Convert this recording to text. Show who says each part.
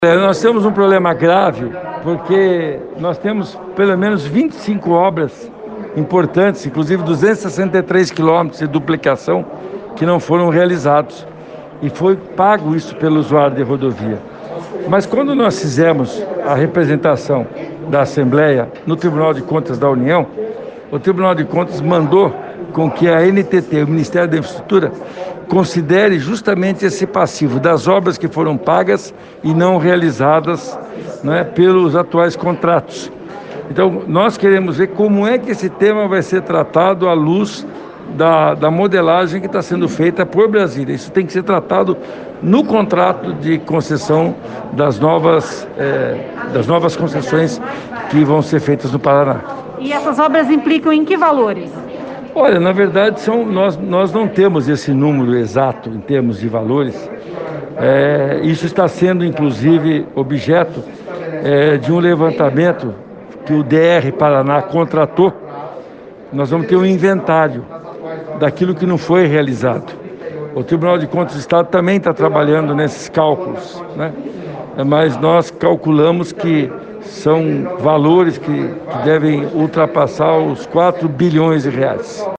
Speaker 1: Nós temos um problema grave porque nós temos pelo menos 25 obras importantes, inclusive 263 quilômetros de duplicação que não foram realizados. E foi pago isso pelo usuário de rodovia. Mas quando nós fizemos a representação da Assembleia no Tribunal de Contas da União, o Tribunal de Contas mandou com que a NTT, o Ministério da Infraestrutura, considere justamente esse passivo das obras que foram pagas e não realizadas, né, pelos atuais contratos. Então, nós queremos ver como é que esse tema vai ser tratado à luz da modelagem que está sendo feita por Brasília. Isso tem que ser tratado no contrato de concessão das novas concessões que vão ser feitas no Paraná.
Speaker 2: E essas obras implicam em que valores?
Speaker 1: Olha, na verdade, nós não temos esse número exato em termos de valores. Isso está sendo, inclusive, objeto de um levantamento que o DR Paraná contratou. Nós vamos ter um inventário daquilo que não foi realizado. O Tribunal de Contas do Estado também está trabalhando nesses cálculos, né? Mas nós calculamos que são valores que devem ultrapassar os 4 bilhões de reais.